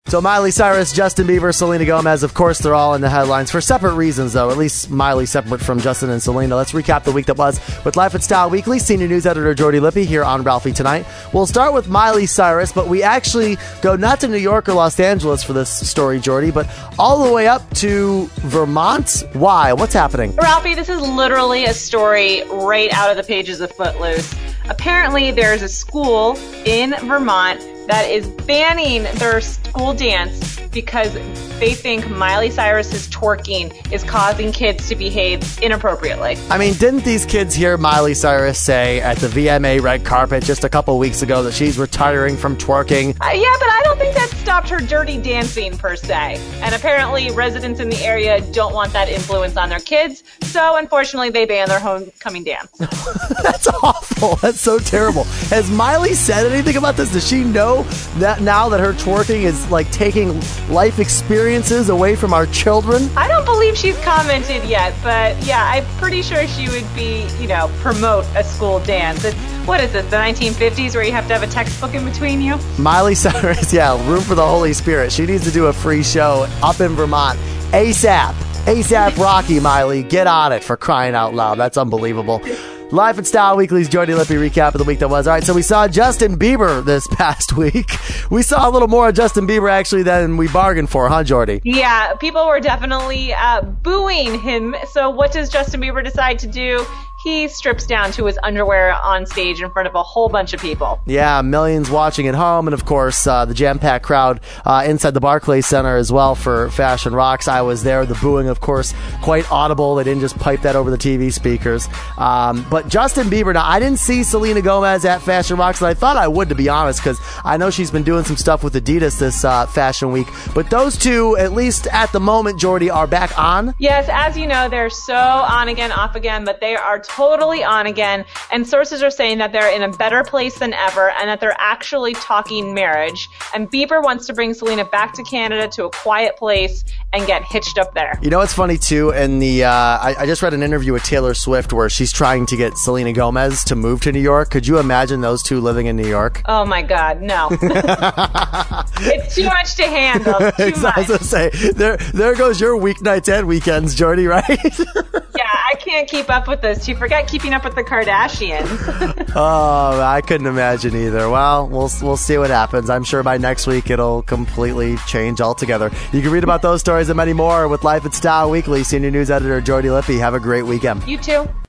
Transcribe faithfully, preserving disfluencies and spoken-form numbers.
So Miley Cyrus, Justin Bieber, Selena Gomez, of course, they're all in the headlines for separate reasons, though. At least Miley separate from Justin and Selena. Let's recap the week that was with Life and Style Weekly. Senior news editor Jordy Lippy here on Ralphie Tonight. We'll start with Miley Cyrus, but we actually go not to New York or Los Angeles for this story, Jordy, but all the way up to Vermont. Why? What's happening? Ralphie, this is literally a story right out of the pages of Footloose. Apparently, there's a school in Vermont that is banning their school dance because they think Miley Cyrus's twerking is causing kids to behave inappropriately. I mean, didn't these kids hear Miley Cyrus say at the V M A red carpet just a couple weeks ago that she's retiring from twerking? Uh, yeah, but I don't think that stopped her dirty dancing per se. And apparently residents in the area don't want that influence on their kids, so unfortunately they ban their homecoming dance. That's awful. That's so terrible. Has Miley said anything about this? Does she know that now that her twerking is like taking life experiences away from our children? I don't believe she's commented yet, but yeah, I'm pretty sure she would be, you know, promote a school dance. It's, what is it, the nineteen fifties where you have to have a textbook in between you? Miley Cyrus, yeah, room for the Holy Spirit. She needs to do a free show up in Vermont ASAP. ASAP Rocky, Miley. Get on it, for crying out loud. That's unbelievable. Life and Style Weekly's Jordy Lippy recap of the week that was. All right, so we saw Justin Bieber this past week. We saw a little more of Justin Bieber, actually, than we bargained for, huh, Jordy? Yeah, people were definitely uh, booing him. So what does Justin Bieber decide to do? He strips down to his underwear on stage in front of a whole bunch of people. Yeah, millions watching at home, and of course, uh, the jam-packed crowd uh, inside the Barclays Center as well for Fashion Rocks. I was there. The booing, of course, quite audible. They didn't just pipe that over the T V speakers. Um, but Justin Bieber, now, I didn't see Selena Gomez at Fashion Rocks, and I thought I would, to be honest, because I know she's been doing some stuff with Adidas this uh, fashion week. But those two, at least at the moment, Jordy, are back on. Yes, as you know, they're so on again, off again, but they are totally on again, and sources are saying that they're in a better place than ever and that they're actually talking marriage, and Bieber wants to bring Selena back to Canada to a quiet place and get hitched up there. You know what's funny too, in the uh, I, I just read an interview with Taylor Swift where she's trying to get Selena Gomez to move to New York. Could you imagine those two living in New York? Oh my God, no. It's too much to handle. Too I was much. gonna say, there, there goes your weeknights and weekends, Jordy, right? Yeah, I can't keep up with this. You forget keeping up with the Kardashians. Oh, I couldn't imagine either. Well, we'll we'll see what happens. I'm sure by next week it'll completely change altogether. You can read about those stories and many more with Life and Style Weekly. Senior news editor Jordy Lippy. Have a great weekend. You too.